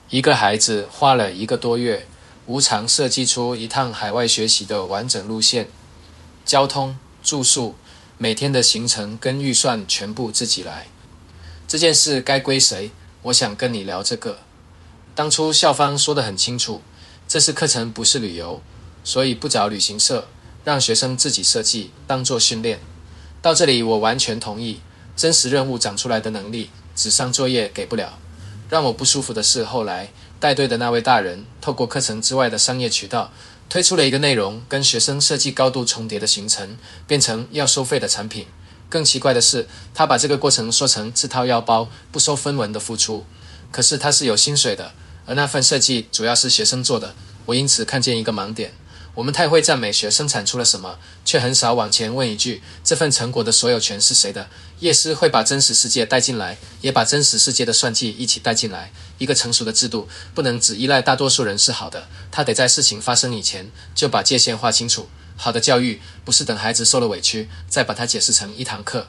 一个孩子花了1个多月，无偿设计出一趟海外学习的完整路线，交通、住宿、每天的行程跟预算全部自己来。这件事该归谁？我想跟你聊这个。当初校方说得很清楚，这是课程不是旅游，所以不找旅行社，让学生自己设计，当作训练。到这里我完全同意，真实任务长出来的能力，纸上作业给不了。让我不舒服的是，后来带队的那位大人透过课程之外的商业渠道，推出了一个内容跟学生设计高度重叠的行程，变成要收费的产品。更奇怪的是，他把这个过程说成自掏腰包，不收分文的付出。可是他是有薪水的，而那份设计主要是学生做的。我因此看见一个盲点，我们太会赞美学生产出了什么，却很少往前问一句，这份成果的所有权是谁的？业师会把真实世界带进来，也把真实世界的算计一起带进来。一个成熟的制度不能只依赖大多数人是好的，它得在事情发生以前就把界限划清楚。好的教育不是等孩子受了委屈，再把它解释成一堂课。